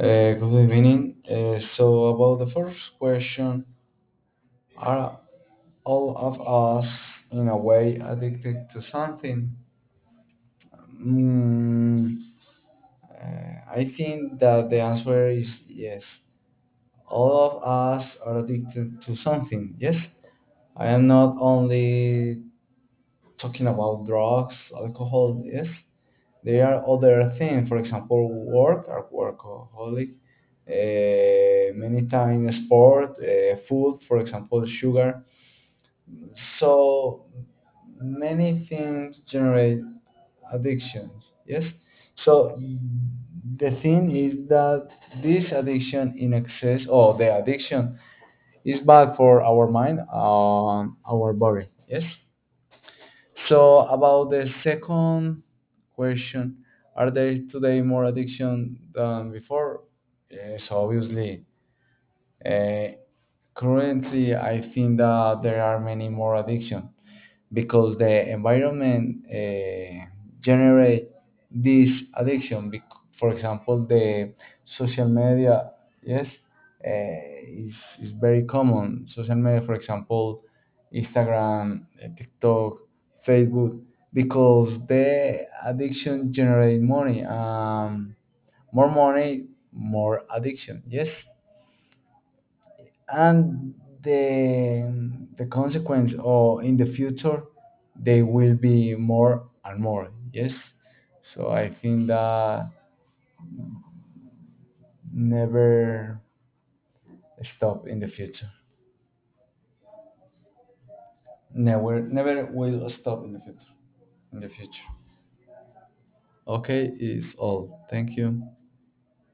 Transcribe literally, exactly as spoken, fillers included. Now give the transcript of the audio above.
Uh, good evening. Uh, so, about the first question, are all of us in a way addicted to something? Mm, uh, I think that the answer is yes. All of us are addicted to something. Yes, I am not only talking about drugs, alcohol. Yes, there are other things. For example, work or workaholic. Uh, many times sport, uh, food, for example, sugar. So many things generate addictions. Yes. So the thing is that this addiction in excess, or the addiction, is bad for our mind and our body. Yes. So about the second question, are there today more addiction than before? Yes, obviously. Uh, Currently, I think that there are many more addiction because the environment uh, generate this addiction. Bec- For example, the social media, yes, uh, is, is very common. Social media, for example, Instagram, uh, TikTok, Facebook, because the addiction generate money. Um, more money, more addiction. Yes, and the the consequence or in the future they will be more and more. Yes, so I think that never stop in the future, never never will stop in the future in the future. Okay, is all. Thank you.